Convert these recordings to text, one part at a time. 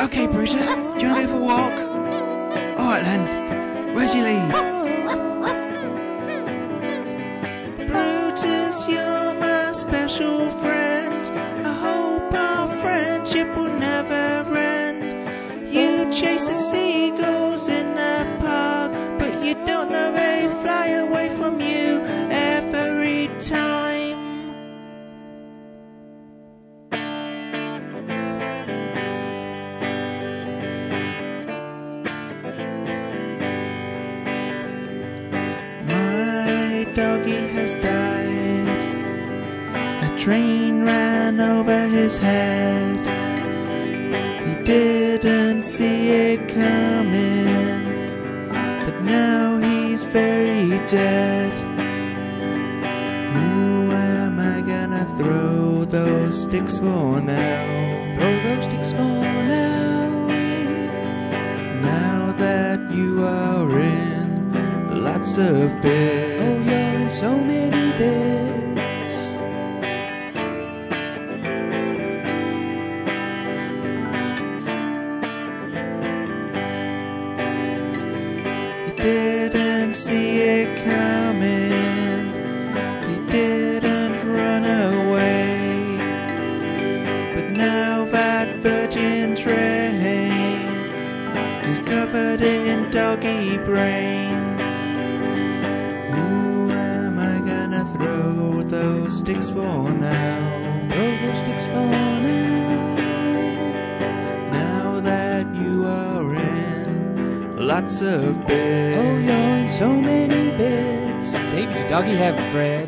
Okay, Brutus, do you want to go for a walk? Alright then, where's your lead? Brutus, you're my special friend. I hope our friendship will never end. You chase the seagulls in the park, but you don't know they fly away from you every time. My doggy has died. A train ran over his head. He didn't see it coming, but now he's very dead. Who am I gonna throw those sticks for now? Throw those sticks for now. Now that you are in lots of bits. Oh, you're in so many bits. He didn't see it coming. He didn't run away. But now that virgin train is covered in doggy brain. Who am I gonna throw those sticks for now? Throw those sticks for now. Now that you are in lots of bits. Oh, you're in so many bits. David, your doggy heaven, Fred.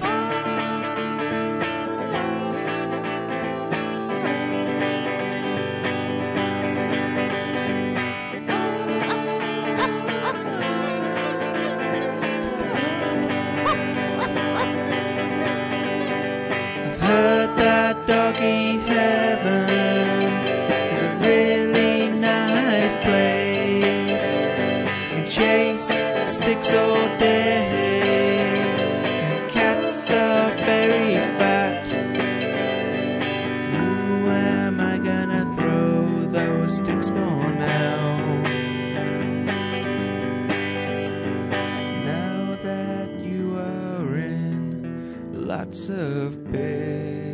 I've heard that doggy heaven is a really nice place. You can chase sticks all day, and cats are very fat. Who am I gonna throw those sticks for now? Now that you are in lots of bits.